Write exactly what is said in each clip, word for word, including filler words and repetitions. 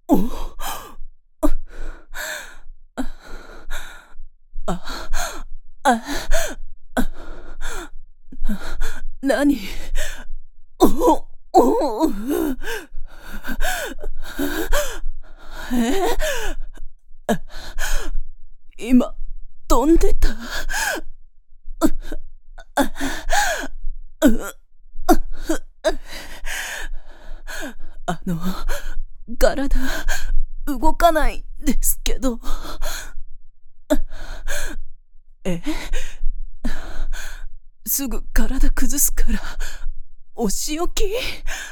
あ、なに、お、お、え、今、飛んでた。あの、体、動かないんですけど。え？すぐ体崩すから、お仕置き？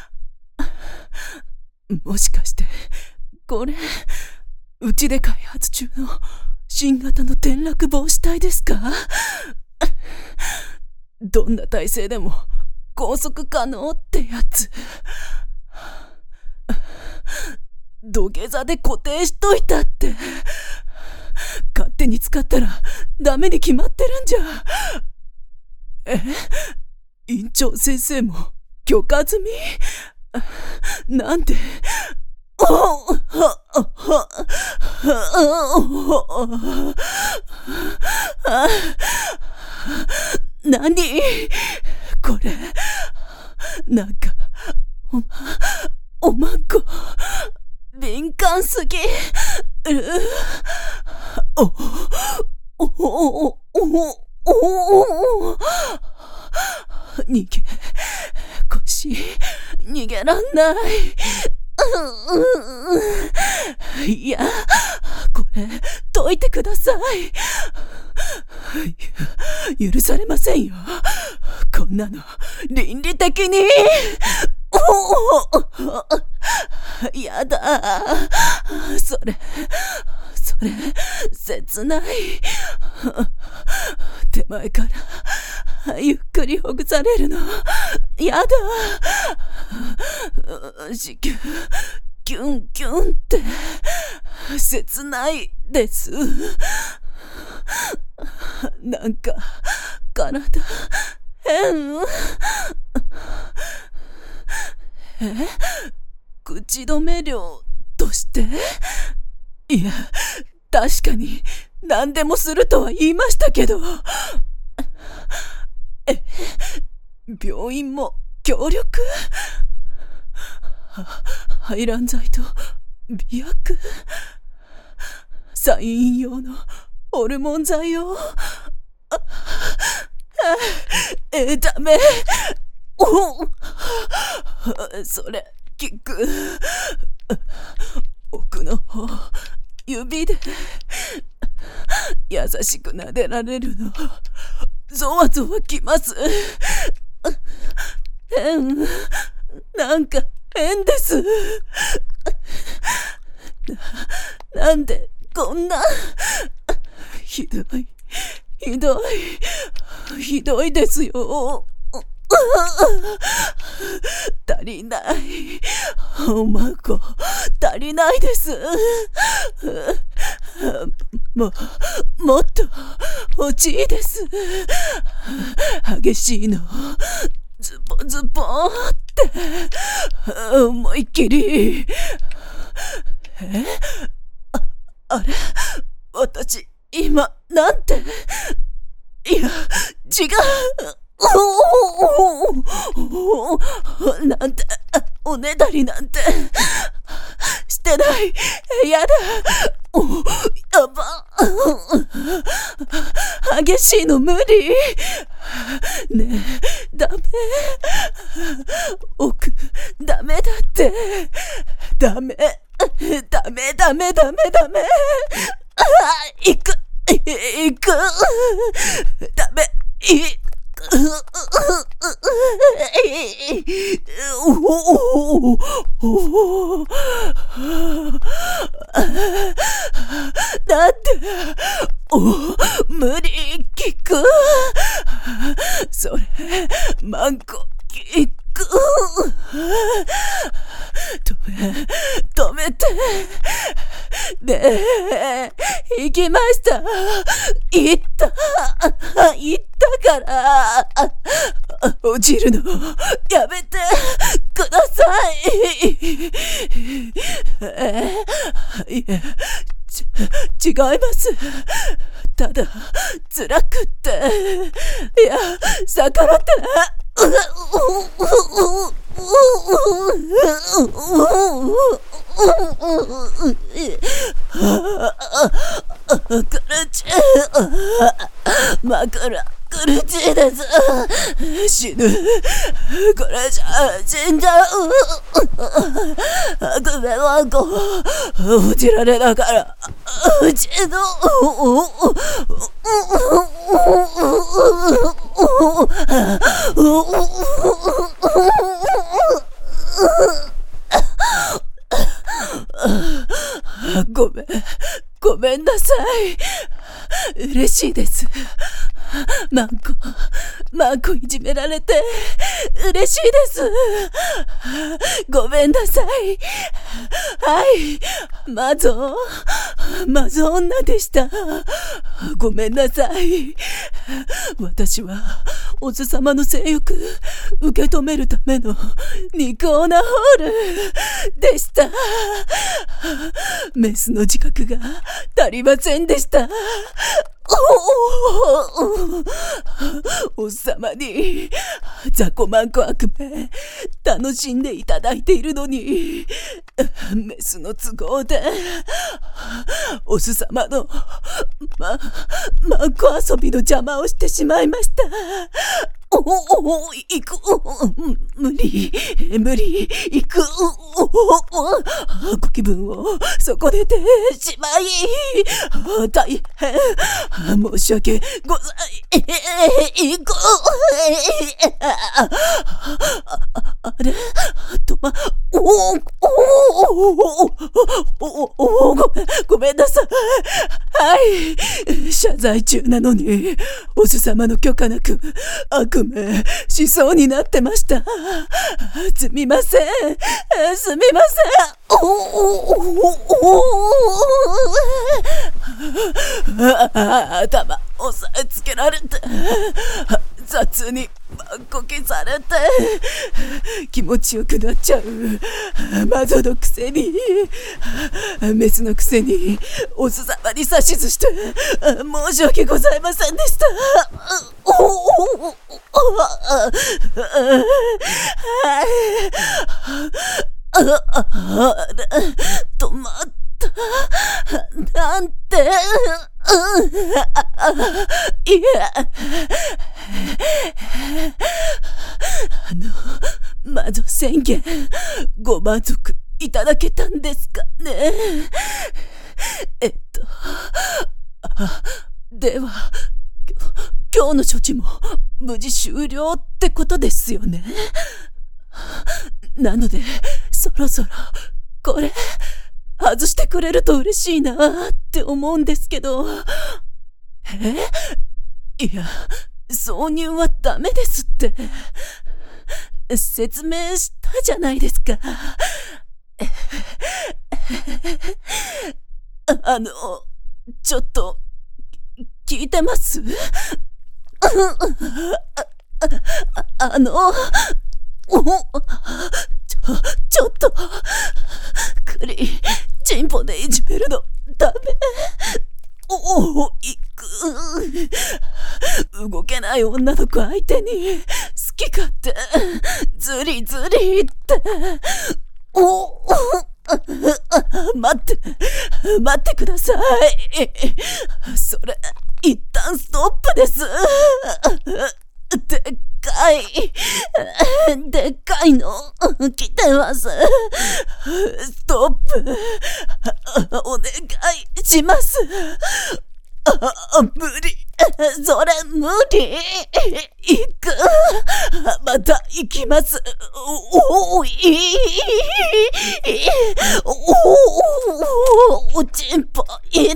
もしかして、これ、うちで開発中の新型の転落防止帯ですか？どんな体勢でも拘束可能ってやつ。土下座で固定しといたって。勝手に使ったらダメに決まってるんじゃ。え？院長先生も許可済み？なんで？なにこれ？なんかおまおまんこ敏感すぎ。おおおおおおお逃げ腰逃げらんない。いや、これ解いてください。許されませんよ、こんなの倫理的に。おお、やだ、それそれ切ない。手前からゆっくりほぐされるのやだ。子宮キュンキュンって切ないです。なんか体変。え？口止め料として？いや、確かに何でもするとは言いましたけど。え、病院も協力？排卵剤と美薬？産院用のホルモン剤を？あ、え、ダメ。お、それ効く。奥の方、指で優しく撫でられるのゾワゾワきます。変、なんか変です。な、なんでこんなひどいひどいひどいですよ。足りない。おまんこ足りないです。も、もっと欲しいです。激しいのズボズボって思いっきり。え？あ、あれ？私今なんて？いや、違う。なんておねだりなんてしてない。やだ。お、やば。激しいの無理。ねえ、ダメ。奥ダメだって。ダメダメダメダメダメ。あ、行く行く。ダメいだってお無理聞く。それマンコ聞く。止め止めて。ねえ、行きました。行った行ったから落ちるのやめてください。 えー、いえ、ち、違います。ただ、辛くって。いや、逆らってな。苦しい。枕苦しいです。死ぬ。これじゃ死んじゃう。悪夢はこう落ちられながらうちのごめん、ごめんなさい。嬉しいです。マンコ、マンコいじめられて嬉しいです。ごめんなさい。はい、マゾ、マゾ女でした。ごめんなさい。私はオス様の性欲受け止めるための肉オナホールでした。メスの自覚が足りませんでした。おっさまに雑魚マンコ悪夢楽しんでいただいているのに、メスの都合でオス様のま、マンコ遊びの邪魔をしてしまいました。おお、行く、無理、無理、行く、ご気分を損ねてしまい、大変申し訳ございこ。あれ、とま、おお、おお、おお、ごめん、ごめんなさい。はい、謝罪中なのに、オス様の許可なく、悪夢しそうになってました。すみません、すみません。おおおお、頭押さえつけられて、雑にバンコキされて気持ちよくなっちゃうマゾのくせに、メスのくせにオス様に指図して申し訳ございませんでした。おおおお、止まった。なんて、いえ、あの魔女宣言ご満足いただけたんですかね。えっとあでは今日の処置も無事終了ってことですよね。なのでそろそろこれ外してくれると嬉しいなって思うんですけど。え？いや、挿入はダメですって説明したじゃないですか。あの、ちょっと聞いてます？あ, あのおちょちょっとクリチンポでいじめるのダメ。おお、いく動けない女の子相手に好き勝手ズリズリっておお待って待ってください。それ一旦ストップです。でっかいでっかいの来てます。ストップお願いします。あ、無理、それ無理。行く、また行きます。おおいおおちんぽいる。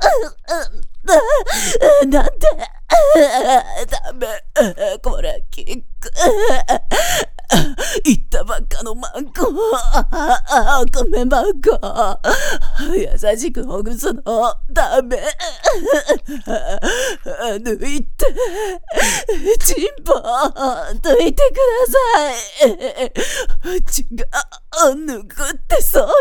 なんでダメ、これキック言ったばっかのマンコ。あ、ごめんマンコ。優しくほぐすのダメ。抜いて、チンポ抜いてください。違う、抜くってそういう。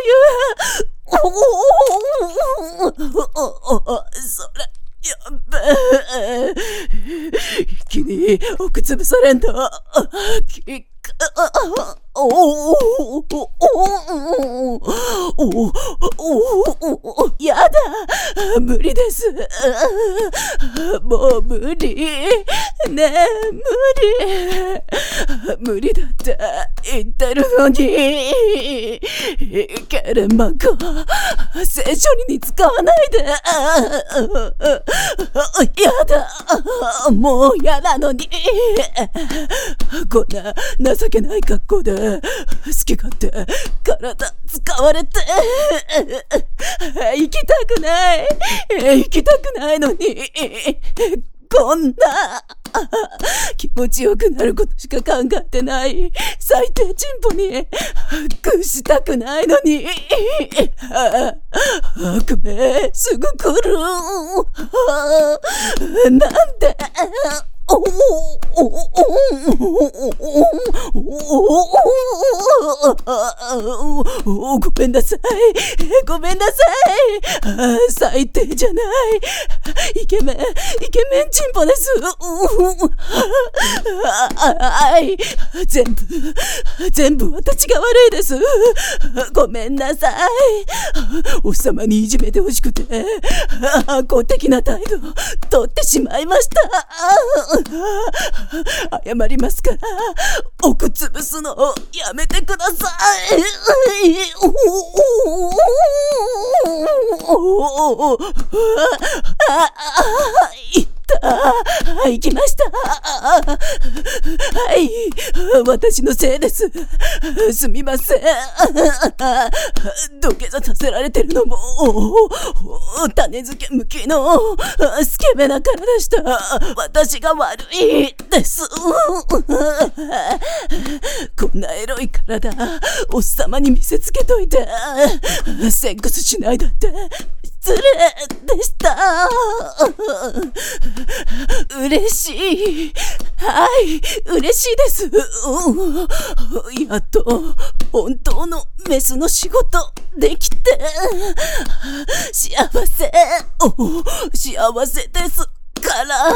それやっべえ。一気に奥潰されんだ。きっおおおおおおやだ、無理です。もう無理ねえ、無理無理だって言ってるのに。ケレンマンコ、聖書に使わないで。やだ、もう嫌なのに。こんな情けない格好で好き勝手体使われて生きたくない生きたくないのに、こんな気持ちよくなることしか考えてない最低チンポに屈したくないのに、悪夢すぐ来る。なんでおおおおごめんなさいごめんなさい。最低じゃない。イケメンイケメンチンポです。はい、全部全部私が悪いです。ごめんなさい。おっさまにいじめてほしくて公的な態度取ってしまいました。謝りますから奥潰すのやめてください。いった行きました。はい、私のせいです。すみません。土下座させられてるのも種付け向きのスケベな体でした。私が悪いです。こんなエロい体おっさまに見せつけといてセックスしないだって失礼でした。嬉しい。はい、嬉しいです。やっと本当のメスの仕事できて幸せ、幸せですから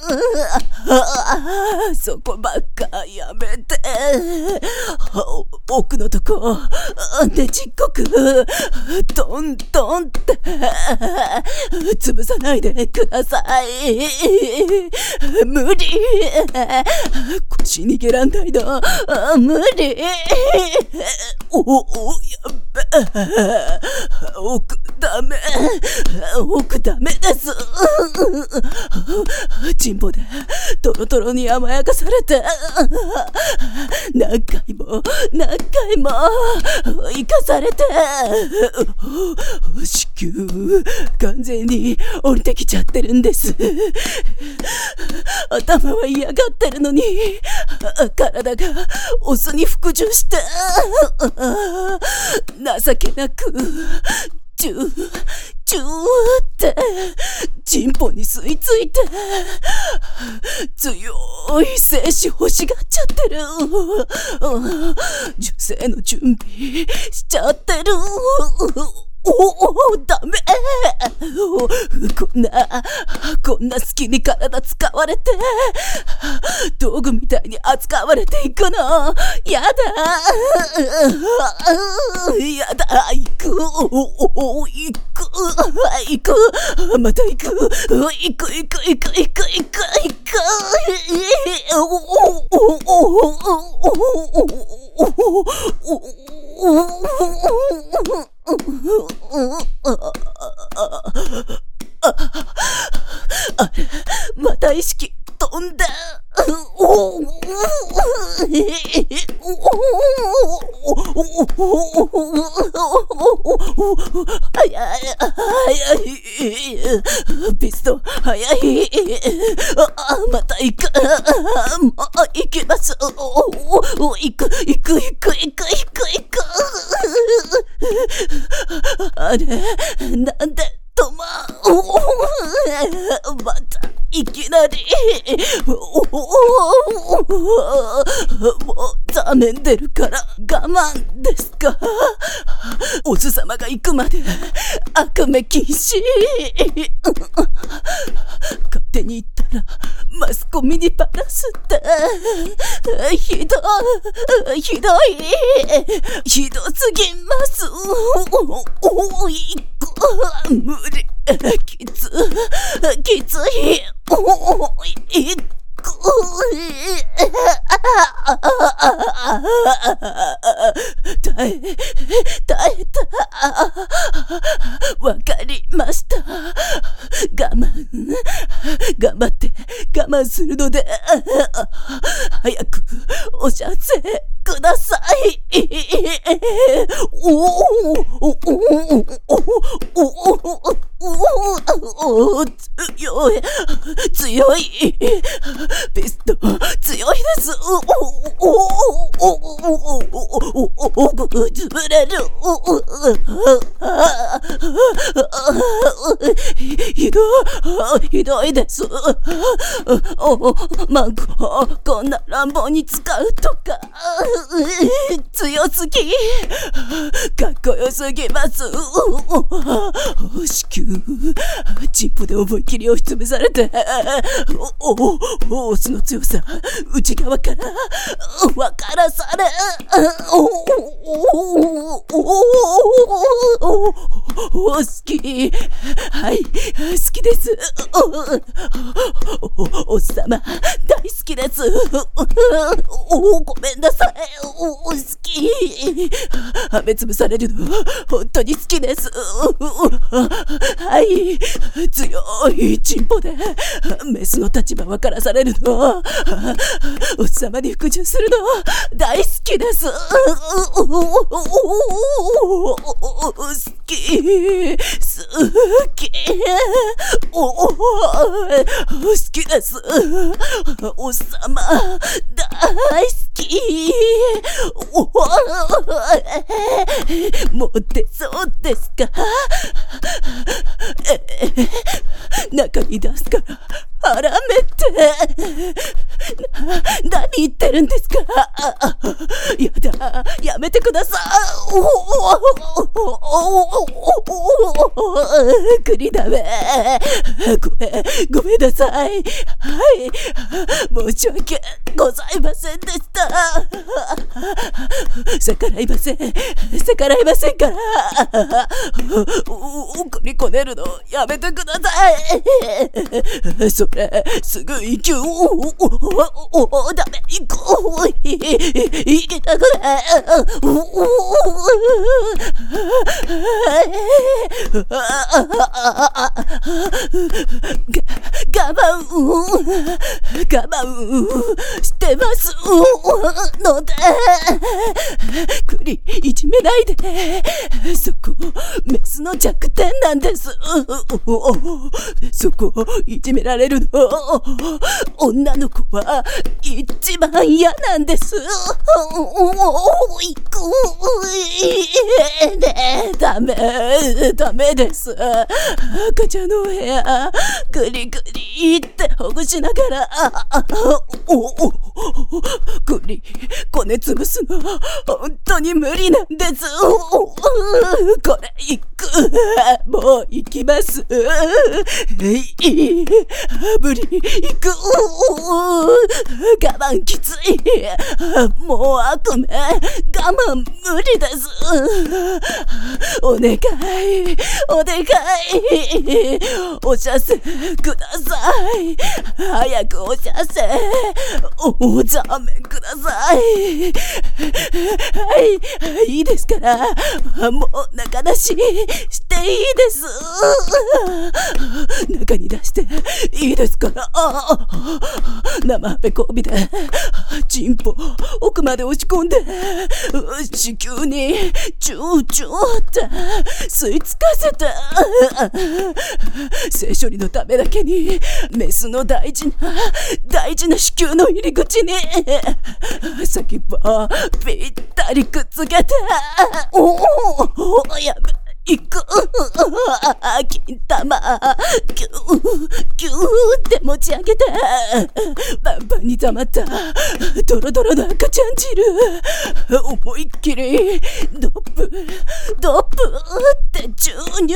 そこばっかやめて。奥のとこねちっこくトントンって潰さないでください。無理、腰逃げらんないの無理。おお、やっべ、奥ダメ奥ダメです。チンポでトロトロに甘やかされて何回も何回も生かされて子宮完全に降りてきちゃってるんです。頭は嫌がってるのに体がオスに服従して情けなくチューチューってチンポに吸い付いて強い精子欲しがっちゃってる。受精の準備しちゃってる。おお、ダメ。こんなこんな好きに体使われて道具みたいに扱われていくのやだやだ。行く行く行くまた行く行く行く行く行く行く行くあれ、また意識飛んだ。 早い、早い。ピストン、早い。あ、また行く。もう行きます。行く、行く、行く、行く、行く、行く。あれ、なんで止ま、また、いきなり、もうざめんでるから我慢ですか。おじさまが行くまで赤目禁止。勝手に行ったらマスコミにバラすって。ひどい、ひどい、ひどすぎます。おい、無理、きつ、きつい。おい、く耐え、耐えた。わかりました。我慢、頑張って我慢するので、早くお知らせください。おおおおお強い、強い。ピストン、強いです。おおおおおお潰れる。ひどい、ひどいです。おマンコ、こんな乱暴に使うとか。強すぎ、かっこよすぎます。子宮、チンポで思い切り押しつぶされて、おおオスの強さ、内側から分からされ、おお好き、はい、好きです。おおっさま大好きです。おごめんなさい。お好き、はめつぶされるの本当に好きです。はい、強いチンポでメスの立場分からされるの、おっさまに服従するの大好きです。好き、好き、おお好きです。おっさま大好き。おモテそうですか。え中に出すから腹めて。な、何言ってるんですか。やだ、やめてください。栗だめ、ごめん、ごめんなさい。はい、申し訳ございませんでした。逆らいません、逆らいませんから。栗こねるのやめてください。それすぐ行く。おおダメ、行こう。行きたくない。我慢我慢してますので、栗いじめないで。そこメスの弱点なんです。そこいじめられるの女の子は一番嫌なんです。いくね、ダメダメです。赤ちゃんの部屋ぐりぐりってほぐしながら、おおぐりこねつぶすの本当に無理なんです。これいく、もう行きます。無理、行く。我慢きつい。もう悪夢、我慢無理です。お願い、お願い、お知らせください。早くお知らせ、おざめください。はい、いいですから、もう中出ししていいです。中に出していいですから。生べこびでチンポ奥まで押し込んで子宮にチューチューって吸い付かせて、性処理のためだけにメスの大事な大事な子宮の入り口に先っぽぴったりくっつけて、おおやべいく金玉ギューギューって持ち上げて、パンパンに溜まったドロドロの赤ちゃん汁思いっきりドップドップって注入、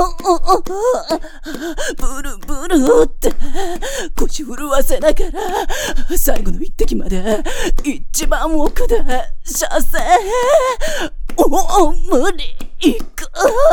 ブルブルって腰震わせながら最後の一滴まで一番奥で射精、おお無理いく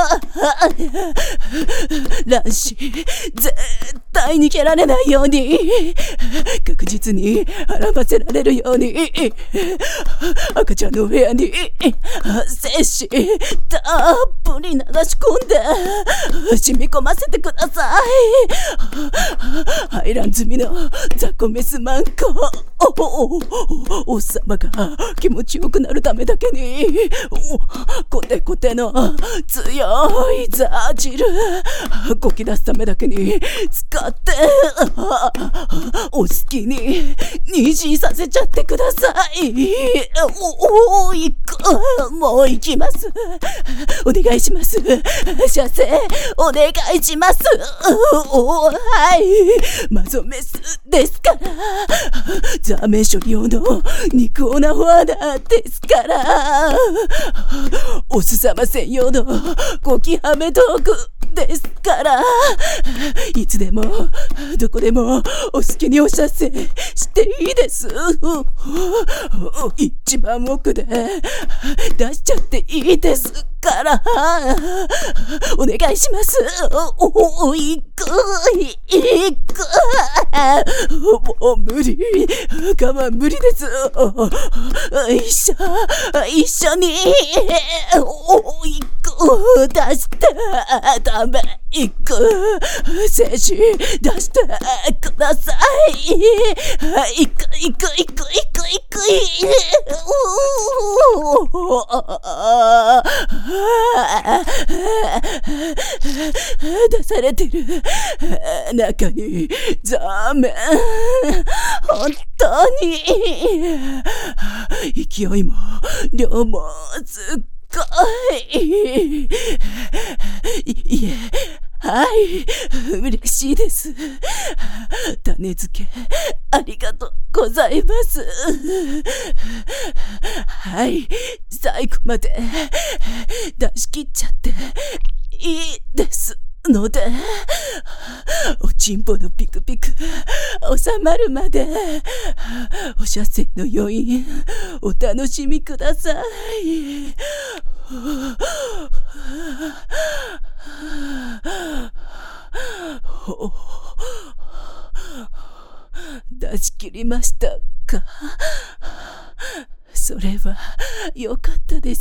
卵子絶対に蹴られないように確実に孕ませられるように赤ちゃんの部屋に精子たっぷり流し込んで染み込ませてください。排卵済みの雑魚メスマンコ、おおさまが気持ちよくなるためだけにコテコテの強いザ汁こき出すためだけに使ってお好きに虹させちゃってください。おお行く、もう行きます。お願いします。射精お願いします。おはいマゾメスですから、ザーメン処理用の肉オナホアナですから、おすさま専用のゴキハメ道具ですから、いつでもどこでもお好きにお射精していいです。一番奥で出しちゃっていいですから、お願いします。おいくいくもう無理、我慢無理です。一緒一緒においく出してダメいく精子出してください。いくいくいくいくいくい出されてる中にザーメン本当に勢いも量もすっごい、いいえはい、嬉しいです。種付けありがとうございます。はい、最後まで出し切っちゃっていいですので、おちんぽのピクピク収まるまでお射精の余韻お楽しみください。出し切りましたか。それはよかったです。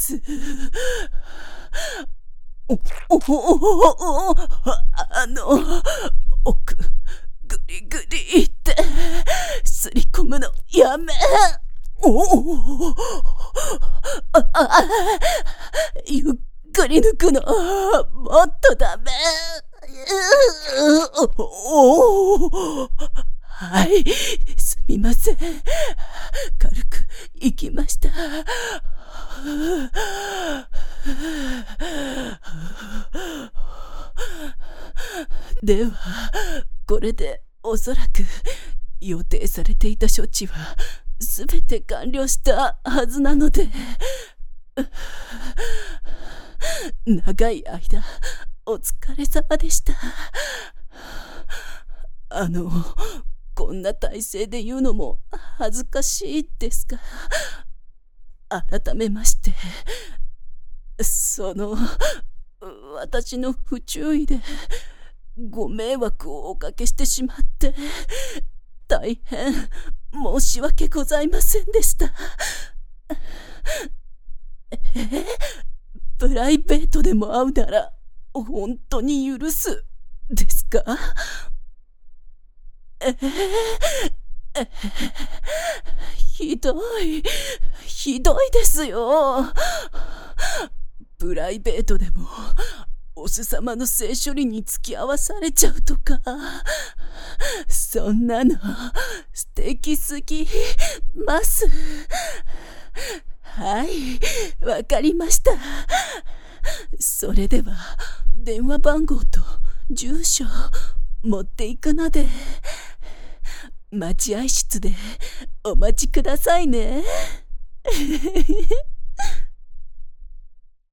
おおおおあの奥ぐりぐりってすり込むのやめ。おおああゆっくり抜くのもっとダメ。おおはい、すみません。軽くいきました。では、これでおそらく予定されていた処置はすべて完了したはずなので、長い間お疲れ様でした。あのこんな体勢で言うのも恥ずかしいですが、改めましてその私の不注意でご迷惑をおかけしてしまって大変申し訳ございませんでした。えプライベートでも会うなら本当に許すですか？えー、えー、ひどい、ひどいですよ。プライベートでもお巣様の性処理に付き合わされちゃうとか、そんなの素敵すぎます。はい、わかりました。それでは電話番号と住所持っていくので、待合室でお待ちくださいね。